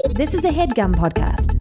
This is a HeadGum podcast.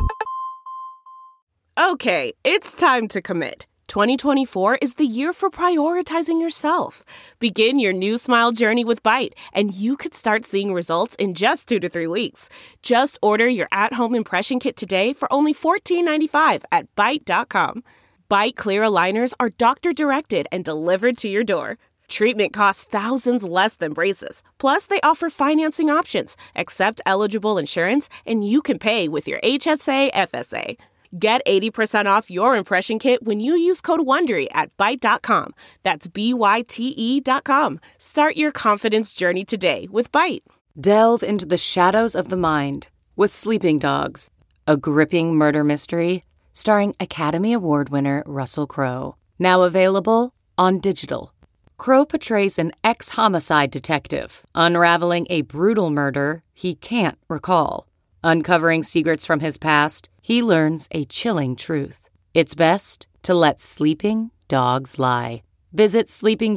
Okay, it's time to commit. 2024 is the year for prioritizing yourself. Begin your new smile journey with Byte, and you could start seeing results in just 2 to 3 weeks. Just order your at-home impression kit today for only $14.95 at Byte.com. Byte Clear aligners are doctor-directed and delivered to your door. Treatment costs thousands less than braces. Plus, they offer financing options, accept eligible insurance, and you can pay with your HSA, FSA. Get 80% off your impression kit when you use code WONDERY at Byte.com. That's BYTE.com. Start your confidence journey today with Byte. Delve into the shadows of the mind with Sleeping Dogs, a gripping murder mystery starring Academy Award winner Russell Crowe. Now available on digital. Crowe portrays an ex-homicide detective, unraveling a brutal murder he can't recall. Uncovering secrets from his past, he learns a chilling truth. It's best to let sleeping dogs lie. Visit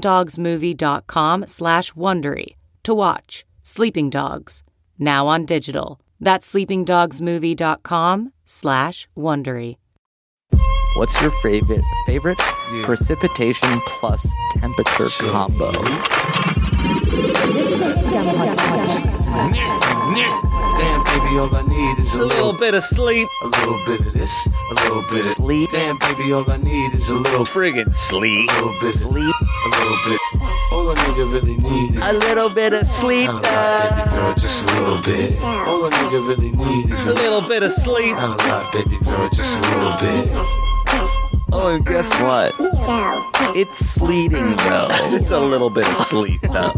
sleepingdogsmovie.com/Wondery to watch Sleeping Dogs, now on digital. That's sleepingdogsmovie.com/Wondery. What's your favorite precipitation plus temperature combo? Damn, baby, all I need is a little bit of sleep. A little bit of this, a little bit of sleep. Damn, baby, all I need is a little friggin' sleep. A little bit of sleep. A little bit. All a nigga really needs is a little bit of sleep. Not a lot, baby girl, just a little bit. All a nigga really needs is a little bit of sleep. Not a lot, baby girl, just a little bit. Oh, and guess what? It's sleeting, though. It's a little bit of sleep, though.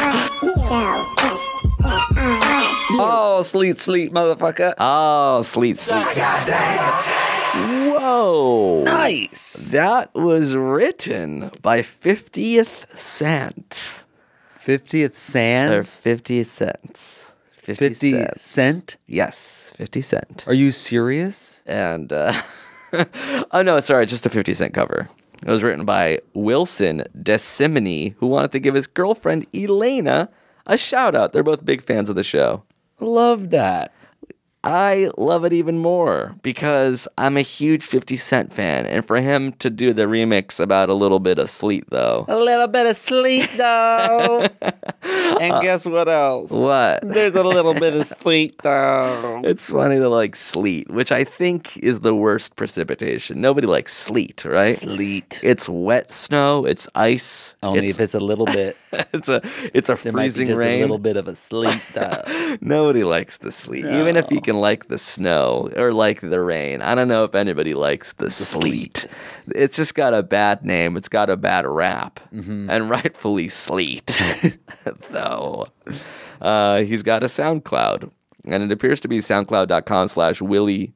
Oh, sleep, motherfucker. Oh, sleep. Whoa. Nice. That was written by 50th Cent. 50th Cent? Or 50 cents. 50 cent? Yes, 50 Cent. Are you serious? And, oh, no, sorry, just a 50 Cent cover. It was written by Wilson DeSimone, who wanted to give his girlfriend Elena a shout out. They're both big fans of the show. Love that. I love it even more because I'm a huge 50 Cent fan. And for him to do the remix about a little bit of sleep, though. A little bit of sleep, though. And guess what else? What? There's a little bit of sleep, though. It's funny to like sleet, which I think is the worst precipitation. Nobody likes sleet, right? Sleet. It's wet snow. It's ice. Only if it's a little bit. It's a freezing rain. A little bit of a sleet, though. Nobody likes the sleet. No. Even if you can like the snow or like the rain. I don't know if anybody likes the sleet. It's just got a bad name. It's got a bad rap. Mm-hmm. And rightfully sleet. Though. He's got a SoundCloud. And it appears to be soundcloud.com/Willy.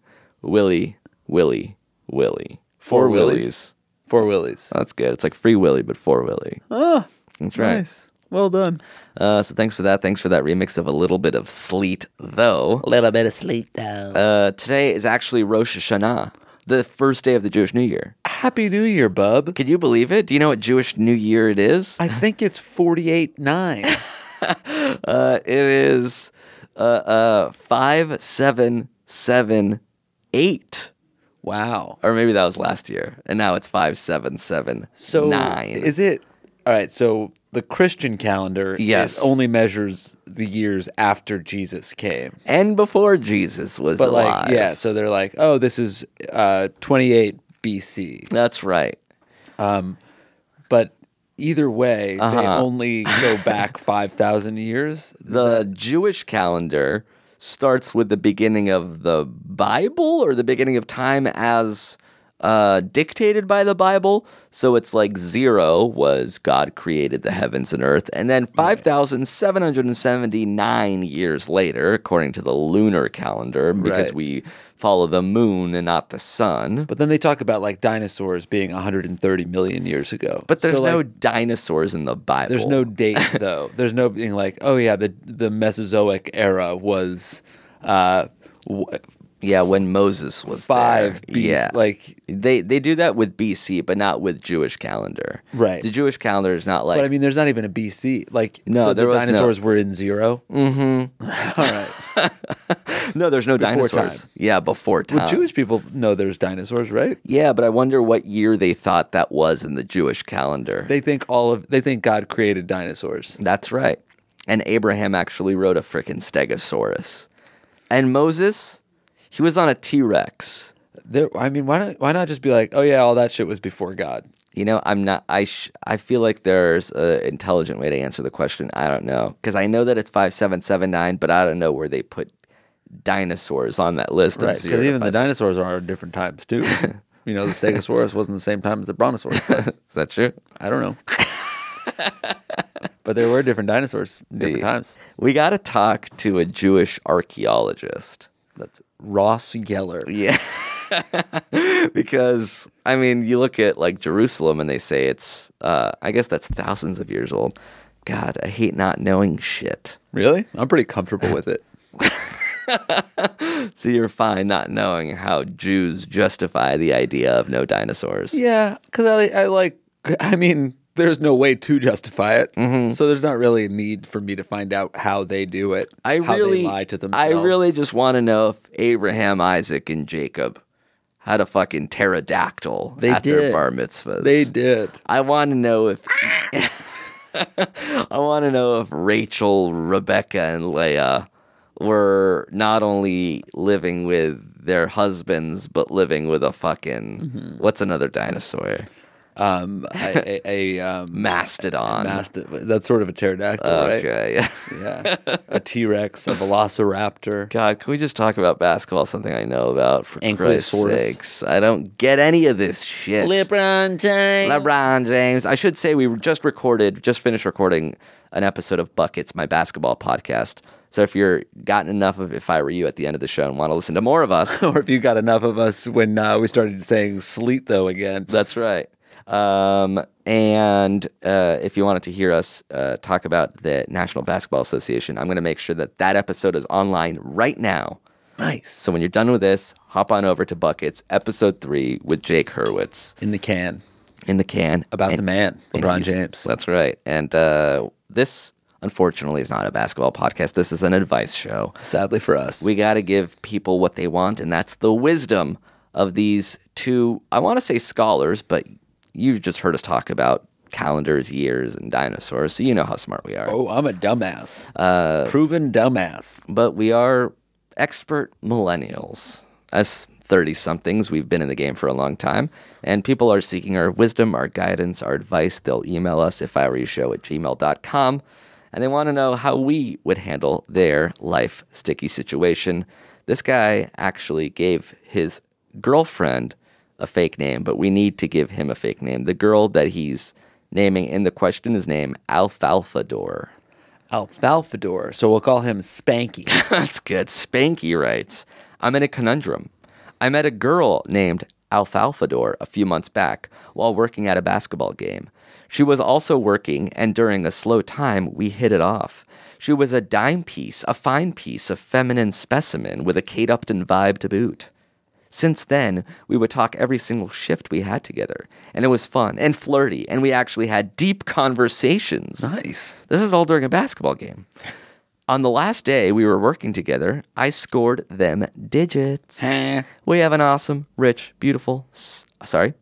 4 Willies. 4 Willies. That's good. It's like Free Willy, but 4 Willy. Oh, that's right. Nice. Well done. So thanks for that. Thanks for that remix of a little bit of sleet, though. A little bit of sleet, though. Today is actually Rosh Hashanah, the first day of the Jewish New Year. Happy New Year, bub. Can you believe it? Do you know what Jewish New Year it is? I think it's 48-9. It is 5778. Wow. Or maybe that was last year, and now it's 5779. So is it? All right, so the Christian calendar only measures the years after Jesus came. And before Jesus was alive. So they're like, oh, this is 28 BC. That's right. But either way, they only go back 5,000 years. The Jewish calendar starts with the beginning of the Bible or the beginning of time as dictated by the Bible. So it's like 0 was God created the heavens and earth. And then 5,779 years later, according to the lunar calendar, because we follow the moon and not the sun. But then they talk about like dinosaurs being 130 million years ago. But there's no dinosaurs in the Bible. There's no date, though. There's no being like, oh yeah, the Mesozoic era was... when Moses was 5 there. BC. Yeah, like they do that with BC, but not with Jewish calendar. Right. The Jewish calendar is not like. But I mean, there's not even a BC. Like, no, so the dinosaurs were in 0. Mm-hmm. All right. No, there's no Before dinosaurs. time. Yeah, before time. Well, Jewish people know there's dinosaurs, right? Yeah, but I wonder what year they thought that was in the Jewish calendar. They think God created dinosaurs. That's right. And Abraham actually rode a frickin' Stegosaurus. And Moses, he was on a T-Rex. Why not just be like, oh yeah, all that shit was before God? You know, I feel like there's an intelligent way to answer the question. I don't know. Because I know that it's 5779, but I don't know where they put dinosaurs on that list. Right, because even the dinosaurs are different times too. The Stegosaurus wasn't the same time as the Brontosaurus. Is that true? I don't know. But there were different dinosaurs in different times. We got to talk to a Jewish archaeologist. That's Ross Geller. Yeah. Because, I mean, you look at like Jerusalem and they say it's, I guess that's thousands of years old. God, I hate not knowing shit. Really? I'm pretty comfortable with it. So you're fine not knowing how Jews justify the idea of no dinosaurs. Yeah, because there's no way to justify it. Mm-hmm. So there's not really a need for me to find out how they do it, they lie to themselves. I really just want to know if Abraham, Isaac, and Jacob had a fucking pterodactyl their bar mitzvahs. They did. I want to know if Rachel, Rebecca, and Leah were not only living with their husbands, but living with a fucking what's another dinosaur? Mastodon. That's sort of a pterodactyl, right? Okay, yeah. Yeah. A T-Rex, a velociraptor. God, can we just talk about basketball? Something I know about, for Christ's sakes. I don't get any of this shit. LeBron James. I should say we just finished recording an episode of Buckets, my basketball podcast. So if you're gotten enough of If I Were You at the end of the show and want to listen to more of us. Or if you got enough of us when we started saying sleet, though, again. That's right. And if you wanted to hear us talk about the National Basketball Association, I'm going to make sure that episode is online right now. Nice. So when you're done with this, hop on over to Buckets, episode 3 with Jake Hurwitz. In the can. About the man, LeBron James. That's right. And this, unfortunately, is not a basketball podcast. This is an advice show. Sadly for us. We got to give people what they want, and that's the wisdom of these two, I want to say scholars, but you just heard us talk about calendars, years, and dinosaurs, so you know how smart we are. Oh, I'm a dumbass. Proven dumbass. But we are expert millennials. As 30-somethings, we've been in the game for a long time, and people are seeking our wisdom, our guidance, our advice. They'll email us, ifiwereyoushow@gmail.com, and they want to know how we would handle their life sticky situation. This guy actually gave his girlfriend a fake name, but we need to give him a fake name. The girl that he's naming in the question is named Alfalfador. Alfalfador. So we'll call him Spanky. That's good. Spanky writes, I'm in a conundrum. I met a girl named Alfalfador a few months back while working at a basketball game. She was also working, and during a slow time, we hit it off. She was a dime piece, a fine piece, a feminine specimen with a Kate Upton vibe to boot. Since then, we would talk every single shift we had together, and it was fun and flirty, and we actually had deep conversations. Nice. This is all during a basketball game. On the last day we were working together, I scored them digits. We have an awesome, rich, beautiful, selfless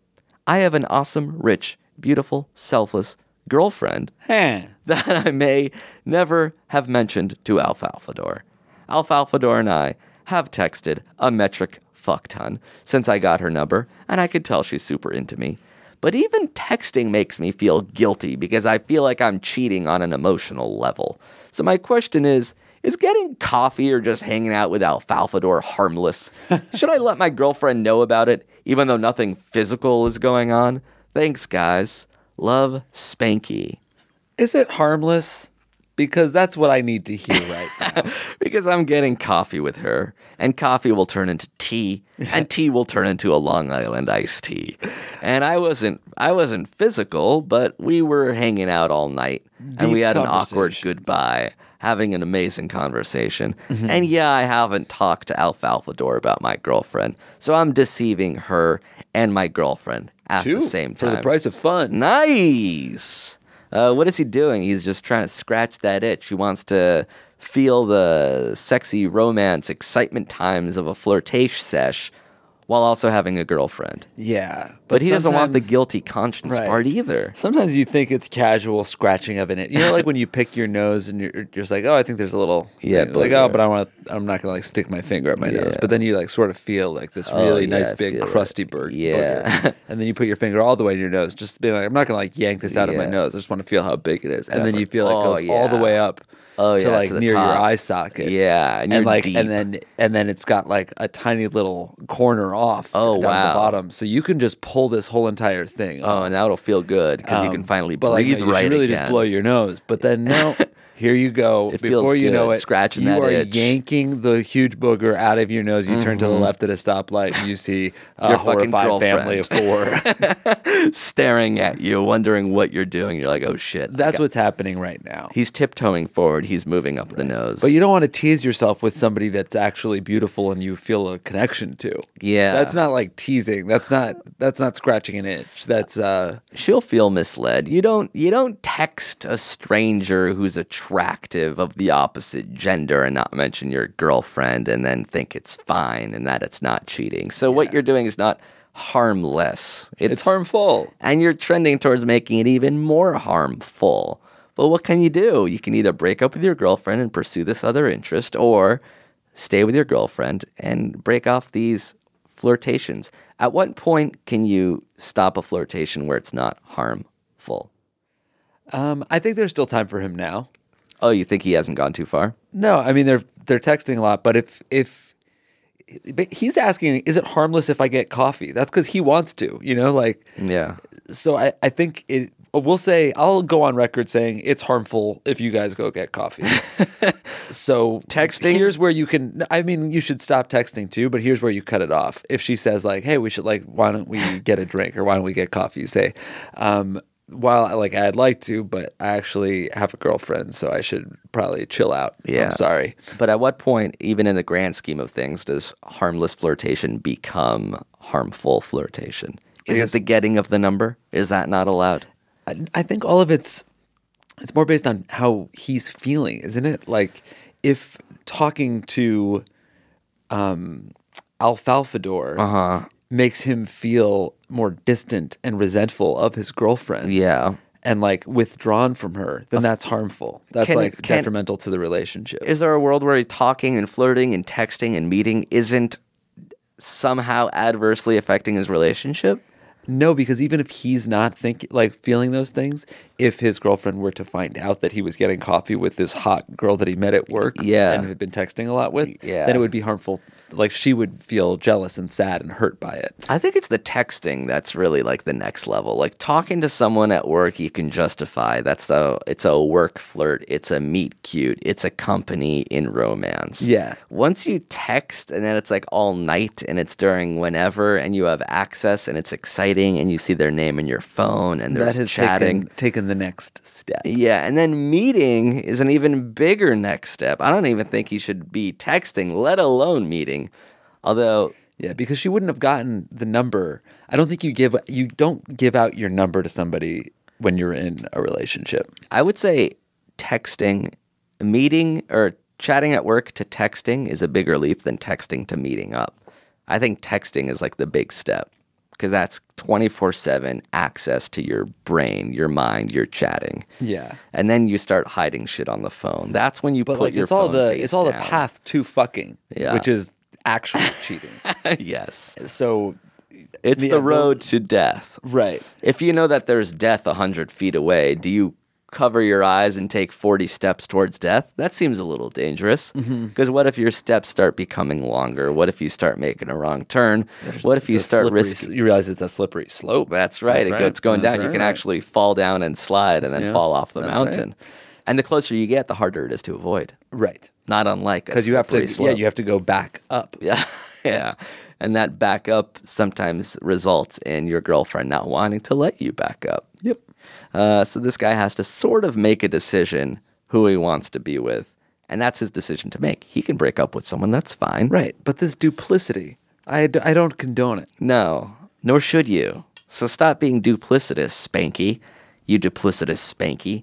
girlfriend that I may never have mentioned to Alfalfador. Alfalfador and I have texted a metric fuck ton since I got her number, and I could tell she's super into me. But even texting makes me feel guilty because I feel like I'm cheating on an emotional level. So my question is getting coffee or just hanging out with Alfalfador harmless? Should I let my girlfriend know about it, even though nothing physical is going on? Thanks, guys. Love, Spanky. Is it harmless? Because that's what I need to hear right now. Because I'm getting coffee with her, and coffee will turn into tea, and tea will turn into a Long Island iced tea. And I wasn't physical, but we were hanging out all night, and we had an awkward goodbye, having an amazing conversation. Mm-hmm. And yeah, I haven't talked to Alfalfador about my girlfriend, so I'm deceiving her and my girlfriend at the same time. For the price of fun. Nice! What is he doing? He's just trying to scratch that itch. He wants to feel the sexy romance excitement times of a flirtation sesh while also having a girlfriend. Yeah. But he doesn't want the sometimes- guilty conscience Right. part either. Sometimes you think it's casual scratching of an itch. You know, like when you pick your nose and you're just like, oh, I think there's a little, Yeah, like, booger. oh, but I'm not gonna like stick my finger up my nose. Yeah. But then you like sort of feel like this Oh, really yeah, nice I big feel it. crusty booger. Yeah. And then you put your finger all the way in your nose, just being like, I'm not gonna like yank this out of my Yeah. nose. I just want to feel how big it is. And it's then you like, feel like oh, it goes all the yeah. way up. Oh, to yeah, like to the near your top. eye socket. Yeah, and you're like deep. and then it's got like a tiny little corner off. Oh, down wow. the bottom, so you can just pull this whole entire thing. Oh, off. and now it'll feel good because you can finally But like, breathe no, you right should really again. just blow your nose. But then no, here you go. It feels Before you know good, it, scratching you that are itch. yanking the huge booger out of your nose. You turn to the left at a stoplight, and you see a Your fucking horrified family of four. Staring at you, wondering what you're doing. You're like, oh shit. That's what's happening right now. He's tiptoeing forward. He's moving up the nose. But you don't want to tease yourself with somebody that's actually beautiful and you feel a connection to. Yeah. That's not like teasing. That's not scratching an itch. That's she'll feel misled. You don't text a stranger who's attractive of the opposite gender and not mention your girlfriend and then think it's fine and that it's not cheating. So what you're doing is not harmless. it's harmful. And you're trending towards making it even more harmful. But what can you do? You can either break up with your girlfriend and pursue this other interest or stay with your girlfriend and break off these flirtations. At what point can you stop a flirtation where it's not harmful? I think there's still time for him now. Oh, you think he hasn't gone too far? No, I mean they're texting a lot, but but he's asking, is it harmless if I get coffee? That's because he wants to, like. Yeah. So I think it. We'll say I'll go on record saying it's harmful if you guys go get coffee. So Texting? Here's where you can. I mean, you should stop texting too. But here's where you cut it off. If she says like, "Hey, we should why don't we get a drink or why don't we get coffee?" You say, "While I'd like to, but I actually have a girlfriend, so I should probably chill out." Yeah. I'm sorry. But at what point, even in the grand scheme of things, does harmless flirtation become harmful flirtation? Is it the getting of the number? Is that not allowed? I think all of it's more based on how he's feeling, isn't it? Like if talking to Alfalfador makes him feel more distant and resentful of his girlfriend. Yeah. And like withdrawn from her, then that's harmful. That's detrimental to the relationship. Is there a world where talking and flirting and texting and meeting isn't somehow adversely affecting his relationship? No, because even if he's not feeling those things, if his girlfriend were to find out that he was getting coffee with this hot girl that he met at work and had been texting a lot with, then it would be harmful. Like she would feel jealous and sad and hurt by it. I think it's the texting that's really like the next level. Like talking to someone at work, you can justify. It's a work flirt. It's a meet cute. It's a company in romance. Yeah. Once you text and then it's like all night and it's during whenever and you have access and it's exciting and you see their name in your phone and there's that has chatting. taken the next step. Yeah, and then meeting is an even bigger next step. I don't even think he should be texting, let alone meeting. Although, yeah, because she wouldn't have gotten the number. I don't think you don't give out your number to somebody when you're in a relationship. I would say texting, meeting, or chatting at work to texting is a bigger leap than texting to meeting up. I think texting is like the big step because that's 24/7 access to your brain, your mind, your chatting. Yeah. And then you start hiding shit on the phone. That's when you put your phone face the down. path to fucking, Yeah. which is actual cheating. Yes. So It's the road to death. right. If you know that there's death 100 feet away, do you cover your eyes and take 40 steps towards death? That seems a little dangerous. Because what if your steps start becoming longer? What if you start making a wrong turn? What if you start risking? You realize it's a slippery slope. That's right. It's going That's down. You right. can actually fall down and slide and then Yeah, fall off the that's mountain. And the closer you get, the harder it is to avoid. Right. Not unlike a Because you have to slippery slope. you have to go back up. Yeah, yeah. And that backup sometimes results in your girlfriend not wanting to let you back up. Yep. So this guy has to sort of make a decision who he wants to be with. And that's his decision to make. He can break up with someone, that's fine. Right. But this duplicity, I don't condone it. No, nor should you. So stop being duplicitous, Spanky. You duplicitous Spanky.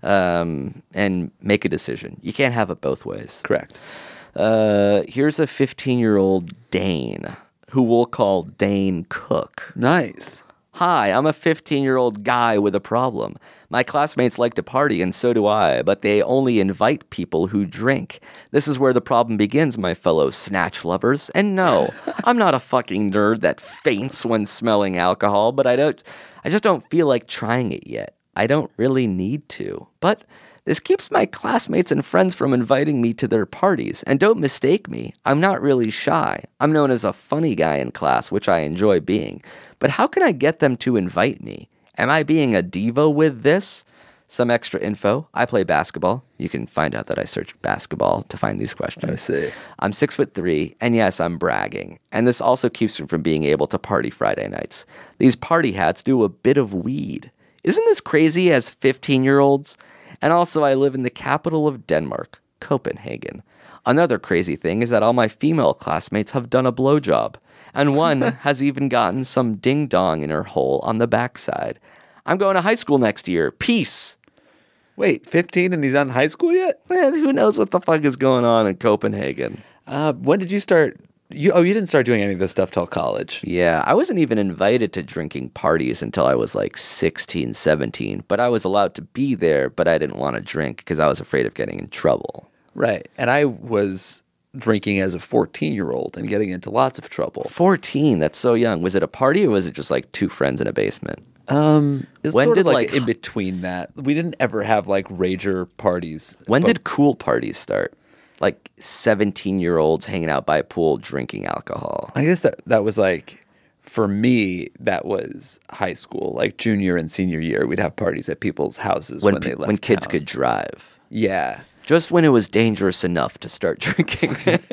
and make a decision. You can't have it both ways. Correct. Here's a 15-year-old Dane who we'll call Dane Cook. Nice. Hi, I'm a 15-year-old guy with a problem. My classmates like to party, and so do I, but they only invite people who drink. This is where the problem begins, my fellow snatch lovers. And no, I'm not a fucking nerd that faints when smelling alcohol, but I just don't feel like trying it yet. I don't really need to. But this keeps my classmates and friends from inviting me to their parties. And don't mistake me, I'm not really shy. I'm known as a funny guy in class, which I enjoy being. But how can I get them to invite me? Am I being a diva with this? Some extra info. I play basketball. You can find out that I searched basketball to find these questions. I see. I'm 6'3", and yes, I'm bragging. And this also keeps me from being able to party Friday nights. These party hats do a bit of weed. Isn't this crazy as 15-year-olds? And also, I live in the capital of Denmark, Copenhagen. Another crazy thing is that all my female classmates have done a blowjob. And one has even gotten some ding-dong in her hole on the backside. I'm going to high school next year. Peace. Wait, 15 and he's not in high school yet? Man, who knows what the fuck is going on in Copenhagen? When did you start? You didn't start doing any of this stuff till college. Yeah, I wasn't even invited to drinking parties until I was like 16, 17. But I was allowed to be there, but I didn't want to drink because I was afraid of getting in trouble. Right. And I was drinking as a 14-year-old and getting into lots of trouble. 14? That's so young. Was it a party or was it just like two friends in a basement? It's when sort of like in between that. We didn't ever have like rager parties. When did cool parties start? Like 17-year-olds hanging out by a pool drinking alcohol. I guess that was like, for me, that was high school. Like junior and senior year, we'd have parties at people's houses when they left when kids town. could drive. Yeah. Just when it was dangerous enough to start drinking.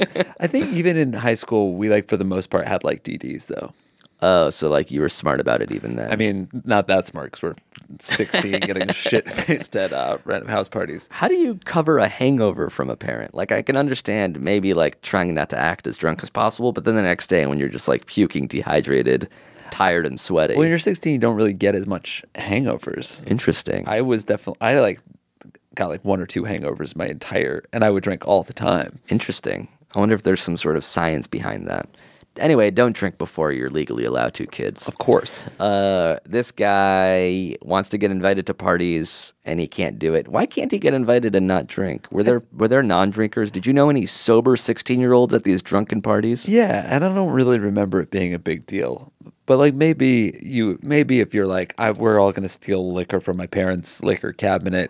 I think even in high school, we like for the most part had like DDs though. Oh, so like you were smart about it even then. I mean, not that smart because we're 16 getting shit-faced at random house parties. How do you cover a hangover from a parent? Like I can understand maybe like trying not to act as drunk as possible, but then the next day when you're just like puking, dehydrated, tired and sweaty. When you're 16, you don't really get as much hangovers. Interesting. I got like one or two hangovers and I would drink all the time. Interesting. I wonder if there's some sort of science behind that. Anyway, don't drink before you're legally allowed to, kids. Of course. This guy wants to get invited to parties and he can't do it. Why can't he get invited and not drink? Were there non-drinkers? Did you know any sober 16-year-olds at these drunken parties? Yeah, and I don't really remember it being a big deal. But like maybe if you're like, we're all going to steal liquor from my parents' liquor cabinet,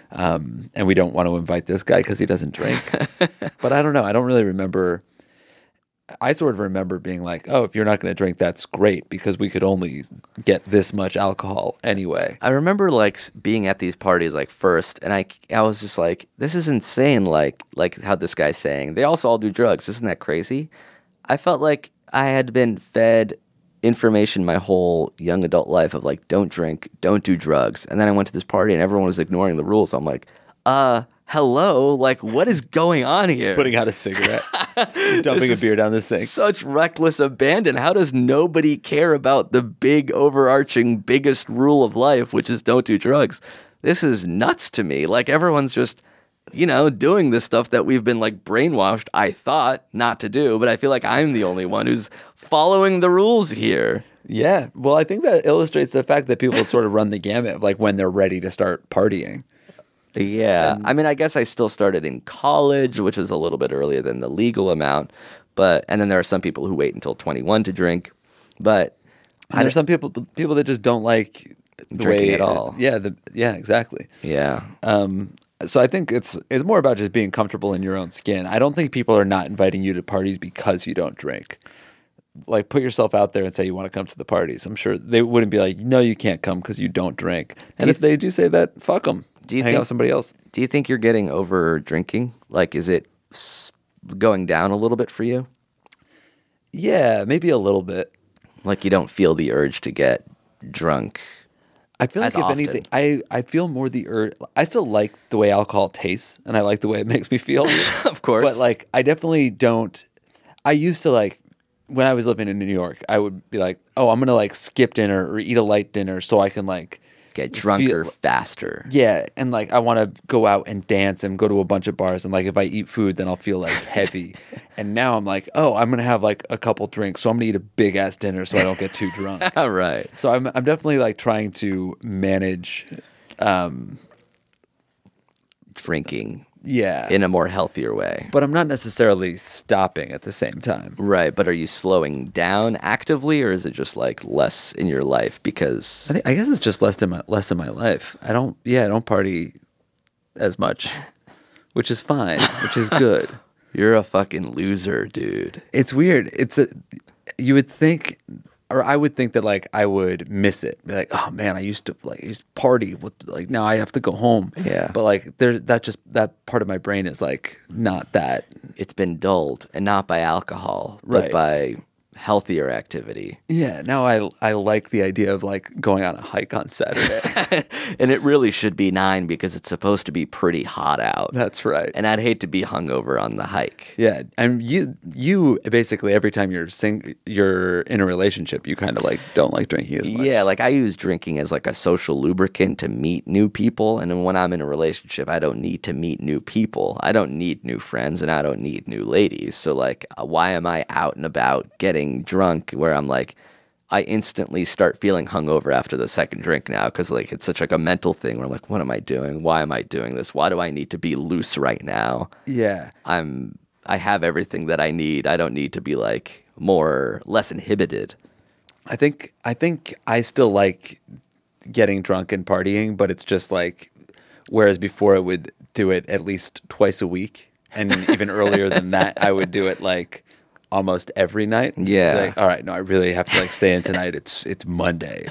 and we don't want to invite this guy because he doesn't drink. But I don't know. I don't really remember. I sort of remember being like, oh, if you're not going to drink, that's great because we could only get this much alcohol anyway. I remember like being at these parties like first, and I was just like, this is insane. Like how this guy's saying they also all do drugs. Isn't that crazy? I felt like I had been fed information my whole young adult life of like, don't drink, don't do drugs. And then I went to this party and everyone was ignoring the rules. I'm like, hello? Like, what is going on here? Putting out a cigarette, dumping a beer down the sink. Such reckless abandon. How does nobody care about the big, overarching, biggest rule of life, which is don't do drugs? This is nuts to me. Like, everyone's just, doing this stuff that we've been, like, brainwashed, I thought, not to do. But I feel like I'm the only one who's following the rules here. Yeah. Well, I think that illustrates the fact that people sort of run the gamut of, like, when they're ready to start partying. Yeah. I mean, I guess I still started in college, which was a little bit earlier than the legal amount. And then there are some people who wait until 21 to drink. But there's some people that just don't like the drinking way at all. Yeah, exactly. Yeah. So I think it's more about just being comfortable in your own skin. I don't think people are not inviting you to parties because you don't drink. Like, put yourself out there and say you want to come to the parties. I'm sure they wouldn't be like, no, you can't come because you don't drink. And if they do say that, fuck them. Hang out with somebody else. Do you think you're getting over drinking? Like, is it going down a little bit for you? Yeah, maybe a little bit. Like, you don't feel the urge to get drunk. I feel like if anything, I feel more the urge. I still like the way alcohol tastes, and I like the way it makes me feel. Of course. But like, I definitely don't. I used to like, when I was living in New York, I would be like, oh, I'm going to like skip dinner or eat a light dinner so I can like get drunker faster. Yeah, and like I want to go out and dance and go to a bunch of bars, and like if I eat food, then I'll feel like heavy. And now I'm like, oh, I'm gonna have like a couple drinks, so I'm gonna eat a big ass dinner so I don't get too drunk. Right. So I'm definitely like trying to manage drinking. Yeah. In a more healthier way. But I'm not necessarily stopping at the same time. Right. But are you slowing down actively, or is it just like less in your life? Because I guess it's just less in my life. I don't party as much, which is fine, which is good. You're a fucking loser, dude. It's weird. You would think, or I would think that like I would miss it. Be like, oh man, I used to party with, like, now I have to go home. Yeah. But like that part of my brain is like not that. It's been dulled, and not by alcohol, right, but by healthier activity. Yeah, now I like the idea of like going on a hike on Saturday. And it really should be 9 because it's supposed to be pretty hot out. That's right. And I'd hate to be hungover on the hike. Yeah, and you basically every time you're in a relationship, you kind of like don't like drinking as much. Yeah, like I use drinking as like a social lubricant to meet new people, and then when I'm in a relationship, I don't need to meet new people. I don't need new friends, and I don't need new ladies. So like, why am I out and about getting drunk where I'm like, I instantly start feeling hungover after the second drink now, because like it's such like a mental thing where I'm like, what am I doing? Why am I doing this? Why do I need to be loose right now? Yeah. I have everything that I need. I don't need to be like less inhibited. I think I still like getting drunk and partying, but it's just like, whereas before I would do it at least twice a week, and even earlier than that, I would do it like almost every night. Yeah. Like, all right, no, I really have to like stay in tonight. It's Monday.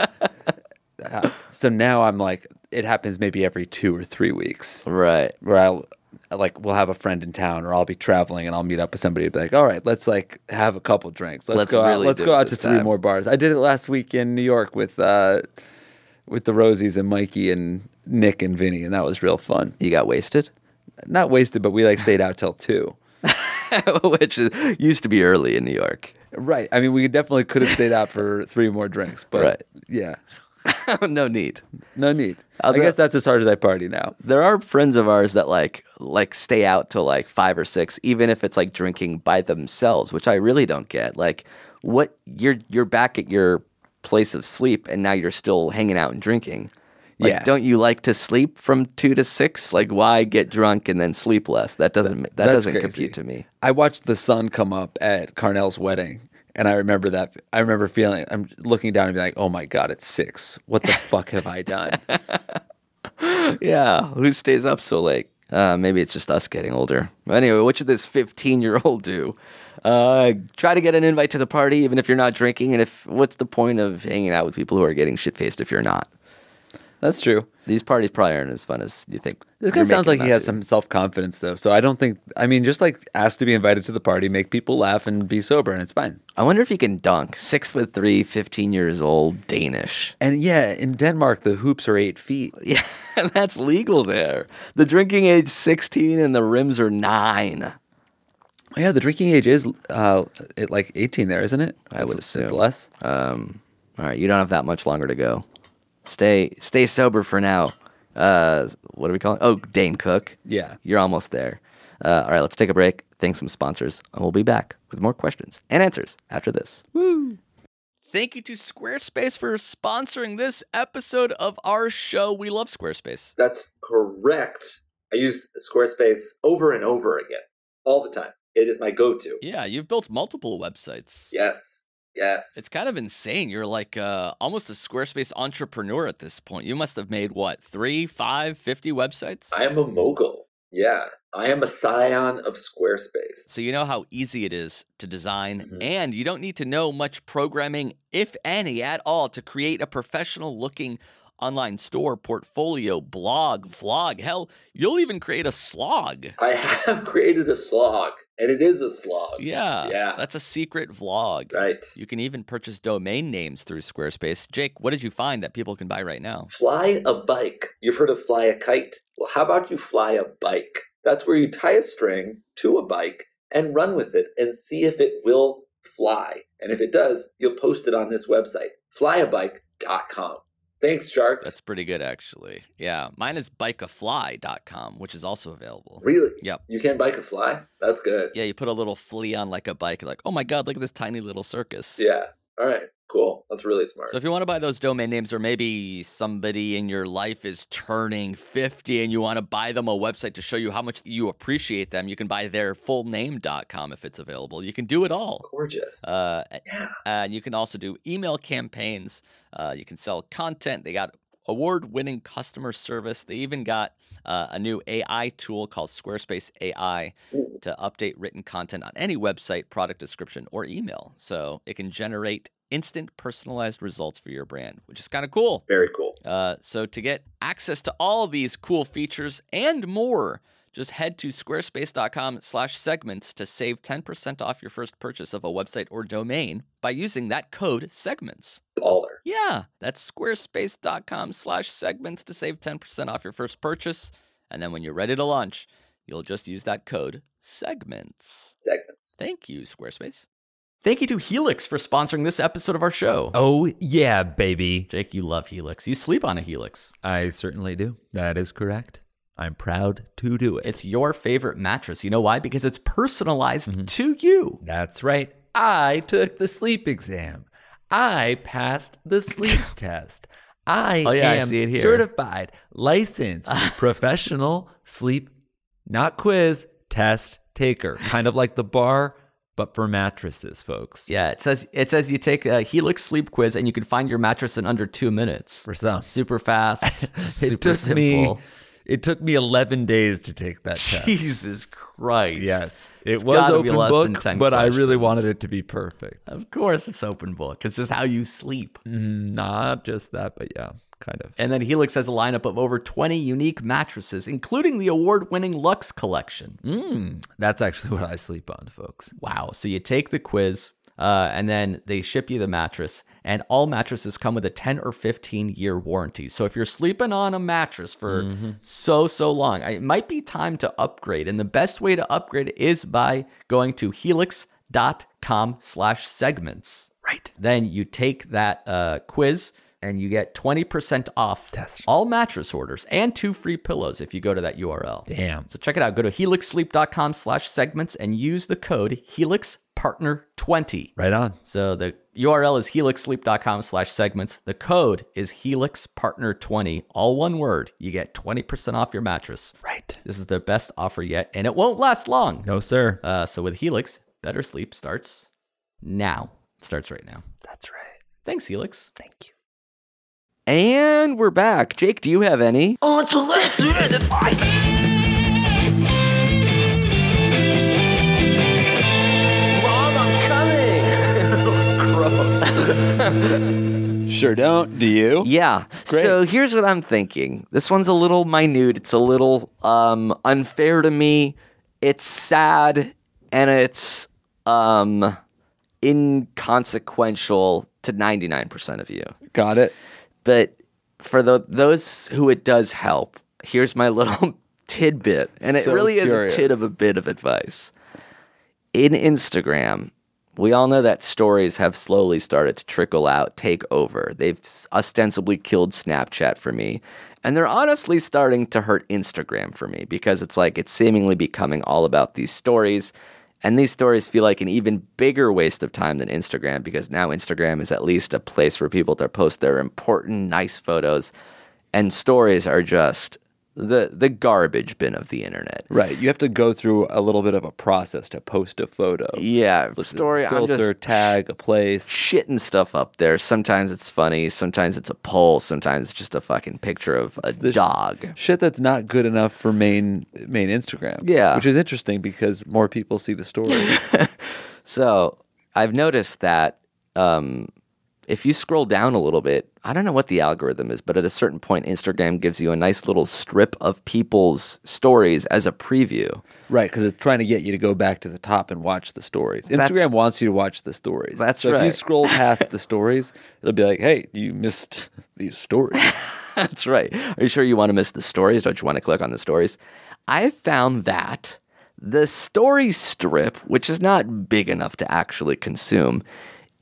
So now I'm like, it happens maybe every 2 or 3 weeks. Right. Where we'll have a friend in town, or I'll be traveling and I'll meet up with somebody and be like, all right, let's like have a couple drinks. Let's go out to 3 more bars. I did it last week in New York with the Rosies and Mikey and Nick and Vinny, and that was real fun. You got wasted? Not wasted, but we like stayed out till 2. Which used to be early in New York. Right. I mean, we definitely could have stayed out for 3 more drinks, but right. Yeah. No need. I guess that's as hard as I party now. There are friends of ours that like stay out till like 5 or 6, even if it's like drinking by themselves, which I really don't get. Like, what you're back at your place of sleep, and now you're still hanging out and drinking. Like, yeah. Don't you like to sleep from 2 to 6? Like, why get drunk and then sleep less? That doesn't compute to me. I watched the sun come up at Carnell's wedding, and I remember that. I remember feeling, I'm looking down and being like, oh my God, it's 6. What the fuck have I done? Yeah, who stays up so late? Maybe it's just us getting older. But anyway, what should this 15-year-old do? Try to get an invite to the party, even if you're not drinking. And what's the point of hanging out with people who are getting shit-faced if you're not? That's true. These parties probably aren't as fun as you think. This guy sounds like he has some self-confidence, though. So I don't think, just like ask to be invited to the party, make people laugh, and be sober, and it's fine. I wonder if he can dunk. 6'3", 15 years old, Danish. And yeah, in Denmark, the hoops are 8 feet. Yeah, and that's legal there. The drinking age 16 and the rims are 9. Yeah, the drinking age is like 18 there, isn't it? I would assume. It's less. All right, you don't have that much longer to go. Stay sober for now. What do we call it? Oh, Dane Cook. Yeah. You're almost there. All right, let's take a break, thank some sponsors, and we'll be back with more questions and answers after this. Woo! Thank you to Squarespace for sponsoring this episode of our show. We love Squarespace. That's correct. I use Squarespace over and over again, all the time. It is my go-to. Yeah, you've built multiple websites. Yes. It's kind of insane. You're like almost a Squarespace entrepreneur at this point. You must have made, 3, 5, 50 websites? I am a mogul. Yeah. I am a scion of Squarespace. So you know how easy it is to design, and you don't need to know much programming, if any, at all, to create a professional-looking online store, portfolio, blog, vlog. Hell, you'll even create a slog. I have created a slog, and it is a slog. Yeah. That's a secret vlog. Right. You can even purchase domain names through Squarespace. Jake, what did you find that people can buy right now? Fly a bike. You've heard of fly a kite? Well, how about you fly a bike? That's where you tie a string to a bike and run with it and see if it will fly. And if it does, you'll post it on this website, flyabike.com. Thanks, Sharks. That's pretty good, actually. Yeah. Mine is bikeafly.com, which is also available. Really? Yep. You can bike a fly? That's good. Yeah, you put a little flea on like a bike. Like, oh my God, look at this tiny little circus. Yeah. All right. Cool. That's really smart. So if you want to buy those domain names, or maybe somebody in your life is turning 50 and you want to buy them a website to show you how much you appreciate them, you can buy their fullname.com if it's available. You can do it all. Gorgeous. And you can also do email campaigns. You can sell content. They got award-winning customer service. They even got a new AI tool called Squarespace AI to update written content on any website, product description, or email. So it can generate instant personalized results for your brand, which is kind of cool. Very cool. So to get access to all these cool features and more, just head to squarespace.com/segments to save 10% off your first purchase of a website or domain by using that code segments. Baller. Yeah, that's squarespace.com/segments to save 10% off your first purchase. And then when you're ready to launch, you'll just use that code segments. Segments. Thank you, Squarespace. Thank you to Helix for sponsoring this episode of our show. Oh, yeah, baby. Jake, you love Helix. You sleep on a Helix. I certainly do. That is correct. I'm proud to do it. It's your favorite mattress. You know why? Because it's personalized to you. That's right. I took the sleep exam. I passed the sleep test. I am see it here. certified, licensed, professional sleep, not quiz, test taker. Kind of like the bar, but for mattresses, folks. Yeah, it says you take a Helix sleep quiz and you can find your mattress in under 2 minutes. For some. Super fast, super simple. It took me 11 days to take that test. Jesus Christ. Yes. It's It was gotta open be less than book, 10 but I really questions. wanted it to be perfect. Of course it's open book. It's just how you sleep. Not just that, but yeah, kind of. And then Helix has a lineup of over 20 unique mattresses, including the award-winning Luxe collection. That's actually what I sleep on, folks. Wow. So you take the quiz, and then they ship you the mattress, and all mattresses come with a 10 or 15-year warranty. So if you're sleeping on a mattress for so long, it might be time to upgrade. And the best way to upgrade is by going to helix.com/segments. Right. Then you take that quiz, and you get 20% off all mattress orders and 2 free pillows if you go to that URL. Damn. So check it out. Go to helixsleep.com/segments and use the code HelixPartner20. Right on. So the URL is helixsleep.com/segments. The code is HelixPartner20. All one word. You get 20% off your mattress. Right. This is the best offer yet, and it won't last long. No, sir. So with Helix, better sleep starts now. It starts right now. That's right. Thanks, Helix. Thank you. And we're back. Jake, do you have any? On to let's do the fight. Mom, I'm coming. Gross. Sure don't. Do you? Yeah. Great. So here's what I'm thinking. This one's a little minute. It's a little unfair to me. It's sad, and it's inconsequential to 99% of you. Got it. But for those who it does help, here's my little tidbit. And it So really curious. is a bit of advice. In Instagram, we all know that stories have slowly started to trickle out, take over. They've ostensibly killed Snapchat for me. And they're honestly starting to hurt Instagram for me because it's like it's seemingly becoming all about these stories. And these stories feel like an even bigger waste of time than Instagram because now Instagram is at least a place for people to post their important, nice photos. And stories are just the garbage bin of the internet. Right. You have to go through a little bit of a process to post a photo. Yeah. Story, I'm filter, just tag, a place. shitting stuff up there. Sometimes it's funny. Sometimes it's a poll. Sometimes it's just a fucking picture of a dog. Shit that's not good enough for main Instagram. Yeah. Which is interesting because more people see the story. So I've noticed that if you scroll down a little bit, I don't know what the algorithm is, but at a certain point, Instagram gives you a nice little strip of people's stories as a preview. Right, because it's trying to get you to go back to the top and watch the stories. Instagram wants you to watch the stories. That's so if you right. scroll past the stories, it'll be like, hey, you missed these stories. That's right. Are you sure you want to miss the stories? Don't you want to click on the stories? I found that the story strip, which is not big enough to actually consume,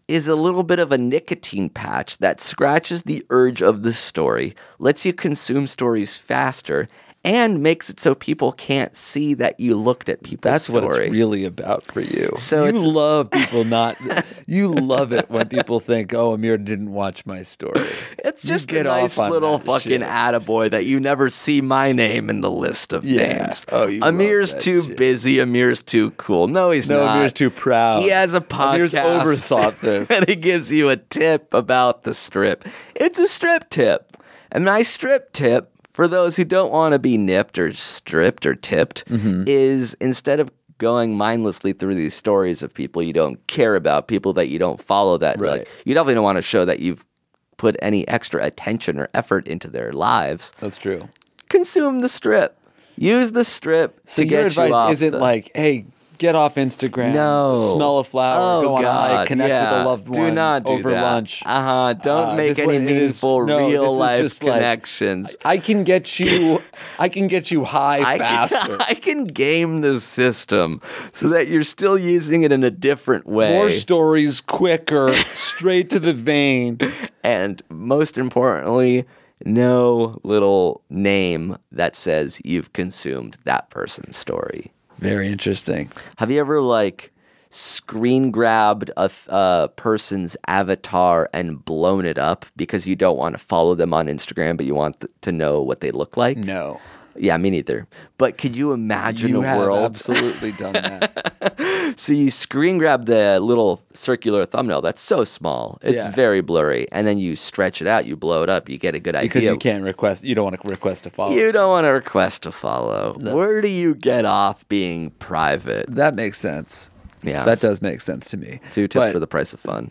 is a little bit of a nicotine patch that scratches the urge of the story, lets you consume stories faster, and makes it so people can't see that you looked at people's story. That's what it's really about for you. So you love people not... You love it when people think, oh, Amir didn't watch my story. It's just a nice little fucking attaboy that you never see my name in the list of names. Oh, you Amir's too busy. Amir's too cool. No, he's not. No, Amir's too proud. He has a podcast. Amir's overthought this. And he gives you a tip about the strip. It's a strip tip. And my strip tip, for those who don't want to be nipped or stripped or tipped, is instead of going mindlessly through these stories of people you don't care about, people that you don't follow, that like, you definitely don't want to show that you've put any extra attention or effort into their lives. That's true. Consume the strip. Use the strip to get advice you off. Isn't like, hey, get off Instagram. No. Smell a flower. Go on a hike. Connect with a loved one. Do not do over that. lunch. Don't make any meaningful real life connections. Like, I can get you. I can get you high faster. I can game the system so that you're still using it in a different way. More stories, quicker, straight to the vein, and most importantly, no little name that says you've consumed that person's story. Very interesting. Have you ever screen grabbed a person's avatar and blown it up because you don't want to follow them on Instagram, but you want to know what they look like? No. Yeah, me neither. But could you imagine a world? You have absolutely done that. So you screen grab the little circular thumbnail that's so small. It's very blurry. And then you stretch it out, you blow it up, you get a good idea. Because you can't request, you don't want to request to follow. You don't want to request to follow. Where do you get off being private? That makes sense. Yeah. That does make sense to me. 2 tips for the price of fun.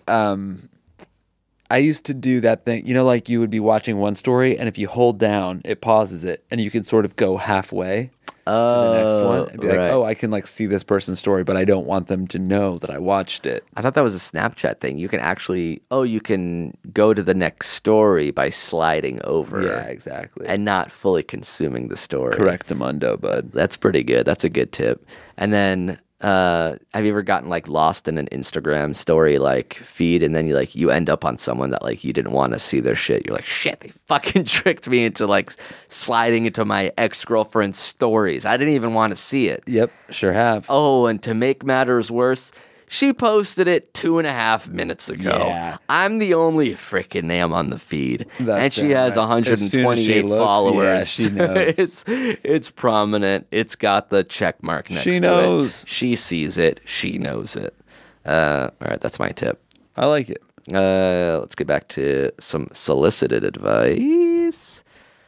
I used to do that thing, like you would be watching one story, and if you hold down, it pauses it, and you can sort of go halfway to the next one and be like, oh, I can see this person's story, but I don't want them to know that I watched it. I thought that was a Snapchat thing. You can actually, you can go to the next story by sliding over. Yeah, exactly. And not fully consuming the story. Correctamundo, bud. That's pretty good. That's a good tip. And then... have you ever gotten lost in an Instagram story feed, and then you end up on someone that you didn't want to see their shit? You're like, shit, they fucking tricked me into sliding into my ex-girlfriend's stories. I didn't even want to see it. Yep, sure have. Oh, and to make matters worse, she posted it 2.5 minutes ago. Yeah. I'm the only freaking name on the feed. And she has right. 128 followers. Yeah, she knows. It's prominent. It's got the check mark next to it. She knows. She sees it. She knows it. All right, that's my tip. I like it. Let's get back to some solicited advice.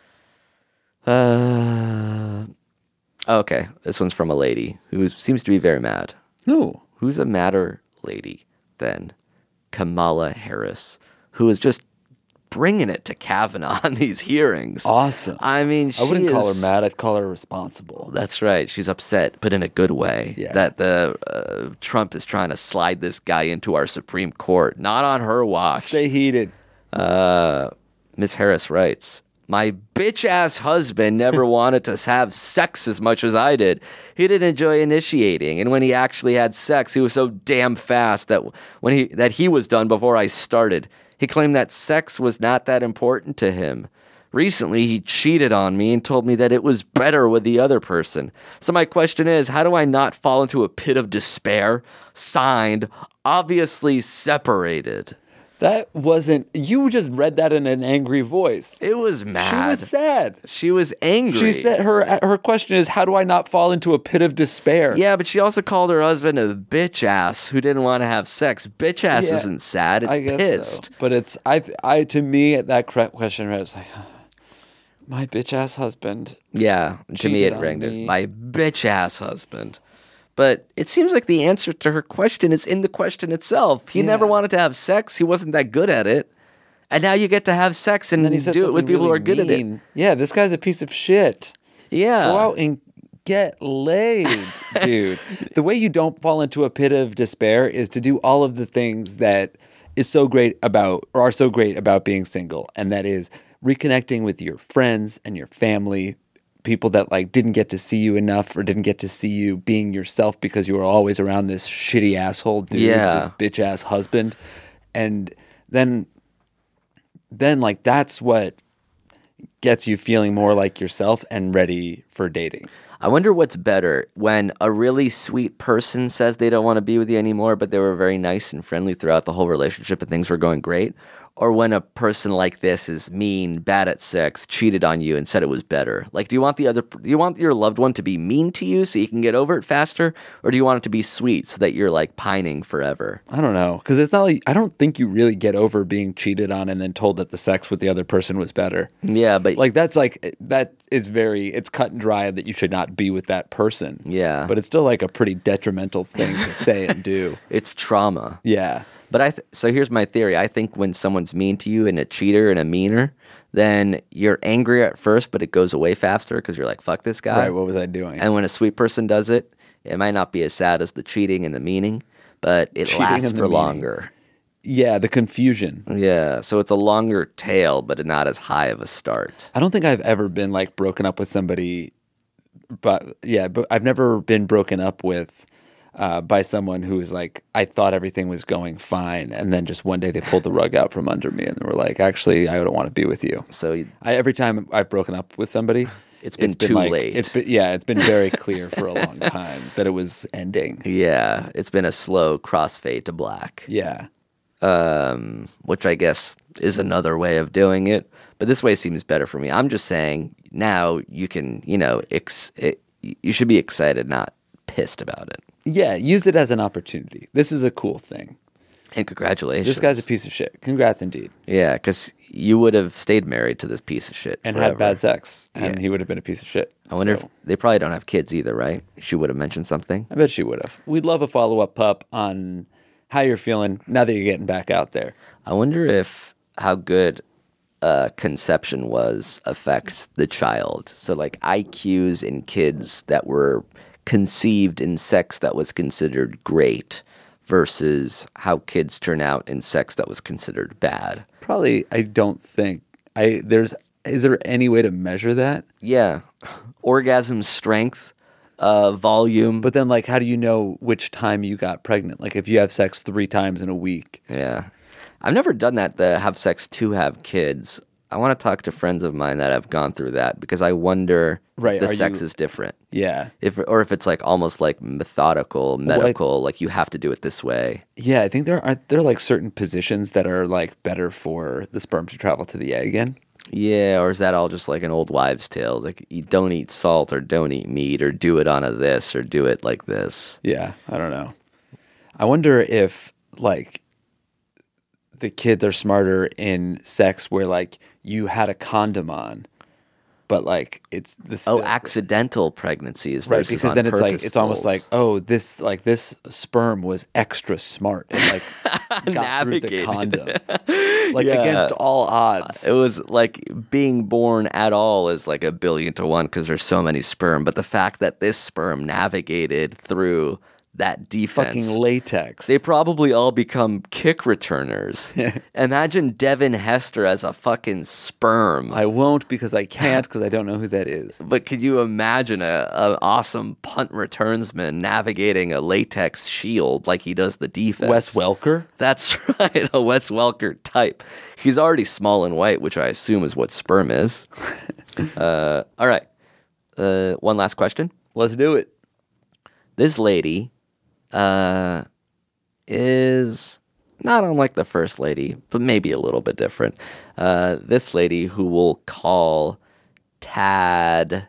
Okay, this one's from a lady who seems to be very mad. No. Who's a madder lady than Kamala Harris, who is just bringing it to Kavanaugh on these hearings? Awesome. I mean, I wouldn't call her mad. I'd call her responsible. That's right. She's upset, but in a good way. Yeah. That the Trump is trying to slide this guy into our Supreme Court. Not on her watch. Stay heated. Ms. Harris writes, my bitch-ass husband never wanted to have sex as much as I did. He didn't enjoy initiating, and when he actually had sex, he was so damn fast that he was done before I started. He claimed that sex was not that important to him. Recently, he cheated on me and told me that it was better with the other person. So my question is, how do I not fall into a pit of despair? Signed, obviously separated. That wasn't... You just read that in an angry voice. It was mad. She was sad. She was angry. She said her question is, how do I not fall into a pit of despair? Yeah, but she also called her husband a bitch ass who didn't want to have sex. Bitch ass isn't sad. It's pissed. So. But it's... I to me, that question, I was like... My bitch ass husband. Yeah, to me it rang it. My bitch ass husband. But it seems like the answer to her question is in the question itself. He never wanted to have sex. He wasn't that good at it. And now you get to have sex and do it with people who are good at it. Yeah, this guy's a piece of shit. Yeah. Go out and get laid, dude. The way you don't fall into a pit of despair is to do all of the things that is so great about, or are so great about being single. And that is reconnecting with your friends and your family, people that didn't get to see you enough or didn't get to see you being yourself because you were always around this shitty asshole dude, this bitch ass husband. And then like that's what gets you feeling more like yourself and ready for dating. I wonder what's better, when a really sweet person says they don't want to be with you anymore, but they were very nice and friendly throughout the whole relationship and things were going great, or when a person like this is mean, bad at sex, cheated on you and said it was better. Like, do you want your loved one to be mean to you so you can get over it faster, or do you want it to be sweet so that you're like pining forever? I don't know, because it's not like, I don't think you really get over being cheated on and then told that the sex with the other person was better. Yeah, but like that is it's cut and dry that you should not be with that person. Yeah, but it's still like a pretty detrimental thing to say and do. It's trauma. Yeah. But so here's my theory. I think when someone's mean to you and a cheater and a meaner, then you're angry at first, but it goes away faster because you're like, fuck this guy. Right, what was I doing? And when a sweet person does it, it might not be as sad as the cheating and the meaning, but it lasts for longer. Yeah, the confusion. Yeah, so it's a longer tail, but not as high of a start. I don't think I've ever been like broken up with somebody, but I've never been broken up with by someone who was like, I thought everything was going fine, and then just one day they pulled the rug out from under me and they were like, actually, I don't want to be with you. So every time I've broken up with somebody, it's been too late. It's been very clear for a long time that it was ending. Yeah, it's been a slow crossfade to black. Yeah. Which I guess is another way of doing it, but this way seems better for me. I'm just saying now you can, you should be excited, not pissed about it. Yeah, use it as an opportunity. This is a cool thing. And congratulations. This guy's a piece of shit. Congrats indeed. Yeah, because you would have stayed married to this piece of shit and forever. had bad sex, and he would have been a piece of shit. I wonder if they probably don't have kids either, right? She would have mentioned something. I bet she would have. We'd love a follow-up, pup, on how you're feeling now that you're getting back out there. I wonder if how good conception was affects the child. So like IQs in kids that were conceived in sex that was considered great versus how kids turn out in sex that was considered bad. Probably, I don't think. Is there any way to measure that? Yeah. Orgasm strength, volume. But then, like, how do you know which time you got pregnant? Like, if you have sex 3 times in a week. Yeah. I've never done that, the have sex to have kids. I want to talk to friends of mine that have gone through that because I wonder if the sex is different. Yeah. If it's like almost like methodical, medical, like you have to do it this way. Yeah, I think there are like certain positions that are like better for the sperm to travel to the egg in. Yeah, or is that all just like an old wives' tale? Like you don't eat salt or don't eat meat or do it on a this or do it like this. Yeah, I don't know. I wonder if like the kids are smarter in sex where like you had a condom on, but like it's this accidental pregnancies right, versus because then it's like it's almost like this sperm was extra smart and like got through the condom like against all odds. It was like being born at all is like 1,000,000,000 to 1 because there's so many sperm, but the fact that this sperm navigated through that defense. Fucking latex. They probably all become kick returners. Imagine Devin Hester as a fucking sperm. I won't because I can't because I don't know who that is. But could you imagine an awesome punt returnsman navigating a latex shield like he does the defense? Wes Welker? That's right, a Wes Welker type. He's already small and white, which I assume is what sperm is. All right. One last question. Let's do it. This lady is not unlike the first lady, but maybe a little bit different. This lady who we'll call Tad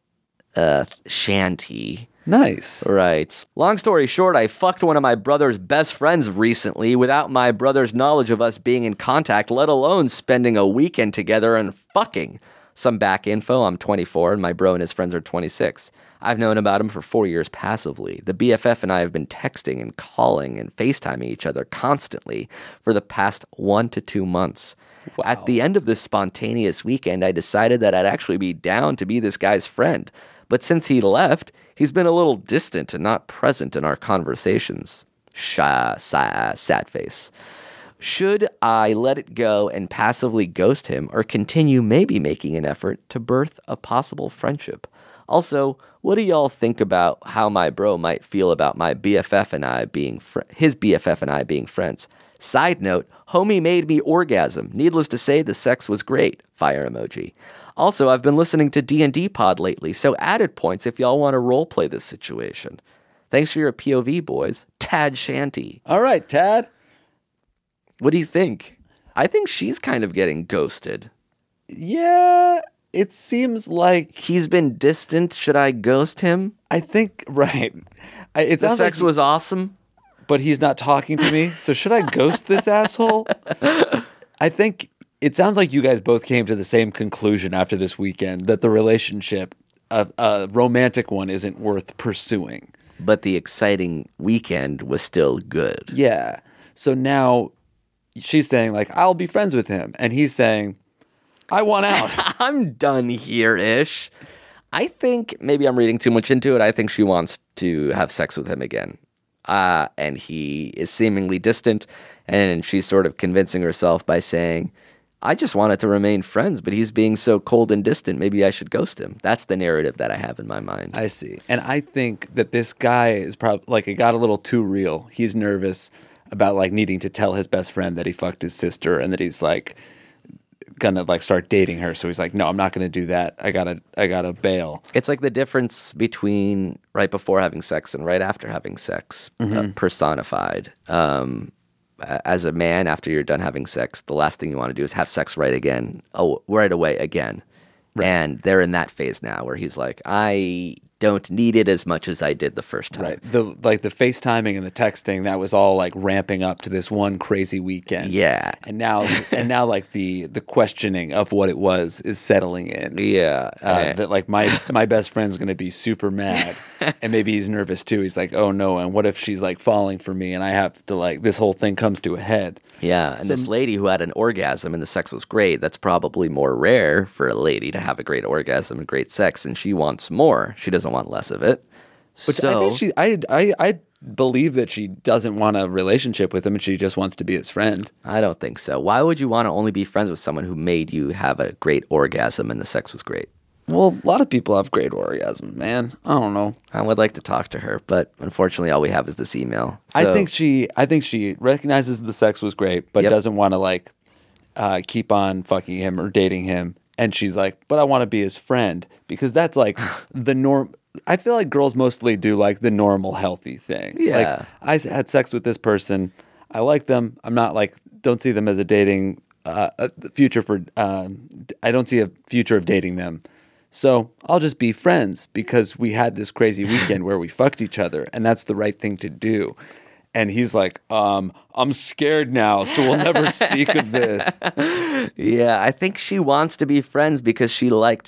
Shanty. Nice. Right. Long story short, I fucked one of my brother's best friends recently without my brother's knowledge of us being in contact, let alone spending a weekend together and fucking. Some back info, I'm 24 and my bro and his friends are 26. I've known about him for 4 years passively. The BFF and I have been texting and calling and FaceTiming each other constantly for the past 1 to 2 months. Wow. At the end of this spontaneous weekend, I decided that I'd actually be down to be this guy's friend. But since he left, he's been a little distant and not present in our conversations. Sad face. Should I let it go and passively ghost him or continue maybe making an effort to birth a possible friendship? Also, what do y'all think about how my bro might feel about my BFF and I being his BFF and I being friends? Side note, homie made me orgasm. Needless to say, the sex was great. Fire emoji. Also, I've been listening to D&D pod lately, so added points if y'all want to roleplay this situation. Thanks for your POV, boys. Tad Shanty. All right, Tad. What do you think? I think she's kind of getting ghosted. Yeah, it seems like... He's been distant. Should I ghost him? I think, right. The sex was awesome. But he's not talking to me, so should I ghost this asshole? I think it sounds like you guys both came to the same conclusion after this weekend, that the relationship, a romantic one, isn't worth pursuing. But the exciting weekend was still good. Yeah. So now she's saying, like, I'll be friends with him. And he's saying, I want out. I'm done here-ish. I think maybe I'm reading too much into it. I think she wants to have sex with him again. And he is seemingly distant, and she's sort of convincing herself by saying, I just wanted to remain friends, but he's being so cold and distant, maybe I should ghost him. That's the narrative that I have in my mind. I see. And I think that this guy is probably, like, it got a little too real. He's nervous about, like, needing to tell his best friend that he fucked his sister and that he's, like, gonna, like, start dating her. So he's like, no, I'm not gonna do that. I gotta bail. It's like the difference between right before having sex and right after having sex, personified. As a man, after you're done having sex, the last thing you want to do is have sex right away again. Right. And they're in that phase now where he's like, I don't need it as much as I did the first time. Right. The FaceTiming and the texting, that was all like ramping up to this one crazy weekend. Yeah. And now like the questioning of what it was is settling in. Yeah. That like my best friend's going to be super mad. And maybe he's nervous too. He's like, oh no, and what if she's like falling for me and I have to like, this whole thing comes to a head. Yeah, and this lady who had an orgasm and the sex was great, that's probably more rare for a lady to have a great orgasm and great sex, and she wants more. She doesn't want less of it. But I think I believe that she doesn't want a relationship with him and she just wants to be his friend. I don't think so. Why would you want to only be friends with someone who made you have a great orgasm and the sex was great? Well, a lot of people have great orgasms, man. I don't know. I would like to talk to her, but unfortunately all we have is this email. So, I think she recognizes the sex was great, but doesn't want to like keep on fucking him or dating him. And she's like, but I want to be his friend, because that's like the norm. I feel like girls mostly do like the normal healthy thing. Yeah. Like, I had sex with this person. I like them. I'm not like, don't see them as a dating future for, I don't see a future of dating them. So I'll just be friends because we had this crazy weekend where we fucked each other and that's the right thing to do. And he's like, I'm scared now, so we'll never speak of this. Yeah, I think she wants to be friends because she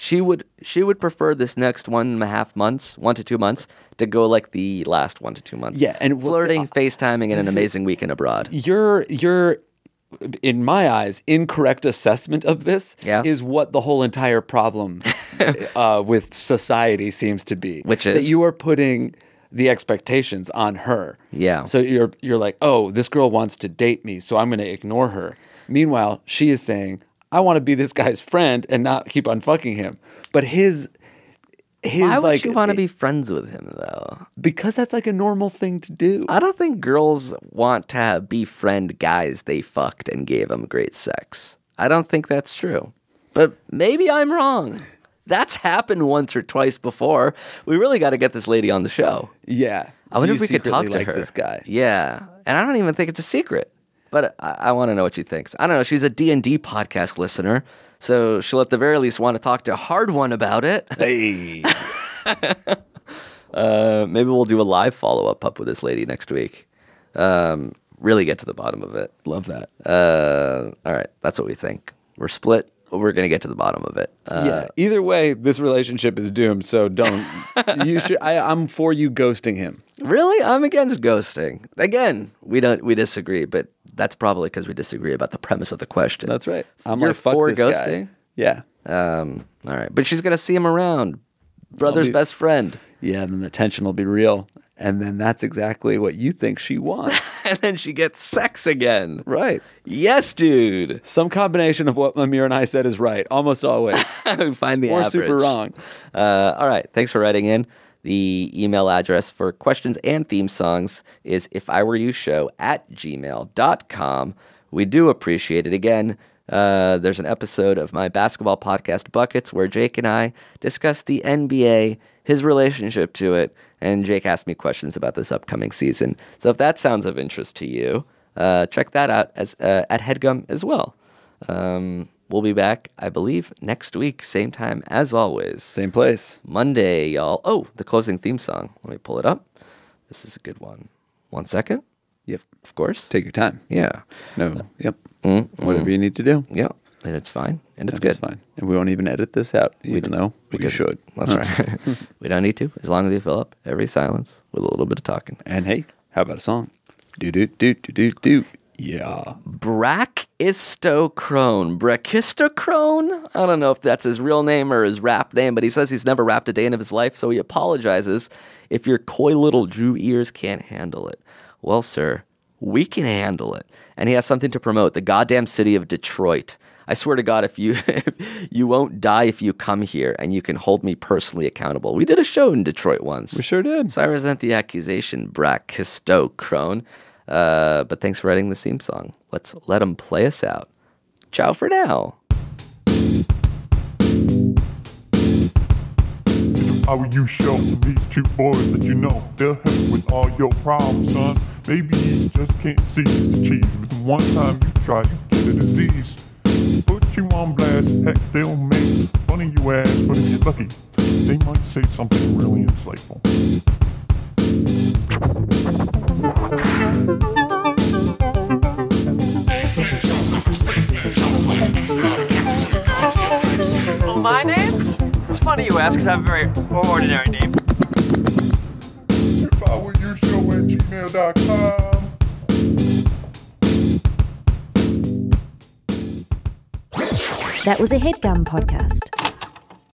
would prefer this next 1.5 months, 1 to 2 months, to go like the last 1 to 2 months. Yeah, and flirting, FaceTiming, and an amazing weekend abroad. Your in my eyes, incorrect assessment of this is what the whole entire problem with society seems to be. Which is? That you are putting the expectations on her. Yeah. So you're like, oh, this girl wants to date me, so I'm going to ignore her. Meanwhile, she is saying, I want to be this guy's friend and not keep on fucking him. But his why would you want to be friends with him, though? Because that's like a normal thing to do. I don't think girls want to befriend guys they fucked and gave them great sex. I don't think that's true. But maybe I'm wrong. That's happened once or twice before. We really got to get this lady on the show. Yeah. I wonder if we could talk to like her. This guy. Yeah. And I don't even think it's a secret. But I want to know what she thinks. I don't know. She's a D&D podcast listener, so she'll at the very least want to talk to Hard One about it. Hey. Maybe we'll do a live follow-up with this lady next week. Really get to the bottom of it. Love that. All right. That's what we think. We're split. We're going to get to the bottom of it. Yeah. Either way, this relationship is doomed, so don't. I'm for you ghosting him. Really? I'm against ghosting. Again, we disagree, but that's probably because we disagree about the premise of the question. That's right. You're like, for ghosting? Guy. Yeah. All right. But she's going to see him around. Brother's best friend. Yeah, then the tension will be real. And then that's exactly what you think she wants. And then she gets sex again. Right. Yes, dude. Some combination of what Amir and I said is right, almost always. Find the or average. super wrong. All right. Thanks for writing in. The email address for questions and theme songs is ifiwereyoushow@gmail.com. We do appreciate it. Again, there's an episode of my basketball podcast, Buckets, where Jake and I discuss the NBA, his relationship to it, and Jake asked me questions about this upcoming season. So if that sounds of interest to you, check that out at HeadGum as well. We'll be back, I believe, next week, same time as always. Same place. Monday, y'all. Oh, the closing theme song. Let me pull it up. This is a good one. 1 second. Yep. Of course. Take your time. Yeah. No. Yep. Whatever you need to do. Yeah. And it's fine. And it's It's good. fine. And we won't even edit this out, even though we should. That's right. We don't need to, as long as you fill up every silence with a little bit of talking. And hey, how about a song? Do. Yeah. Brachistochrone? I don't know if that's his real name or his rap name, but he says he's never rapped a day in his life, so he apologizes if your coy little Jew ears can't handle it. Well, sir, we can handle it. And he has something to promote, the goddamn city of Detroit. I swear to God, if you won't die if you come here, and you can hold me personally accountable. We did a show in Detroit once. We sure did. So I resent the accusation, Brachistochrone. But thanks for writing the theme song. Let's let him play us out. Ciao for now. How will you show these two boys that you know they'll help with all your problems, son? Maybe you just can't see the cheese, but one time you try to get a disease. Put you on blast, heck, they'll make fun of you ass, but if you're lucky, they might say something really insightful. My name? It's funny you ask, because I have a very ordinary name. If I were you, show@gmail.com. That was a HeadGum podcast.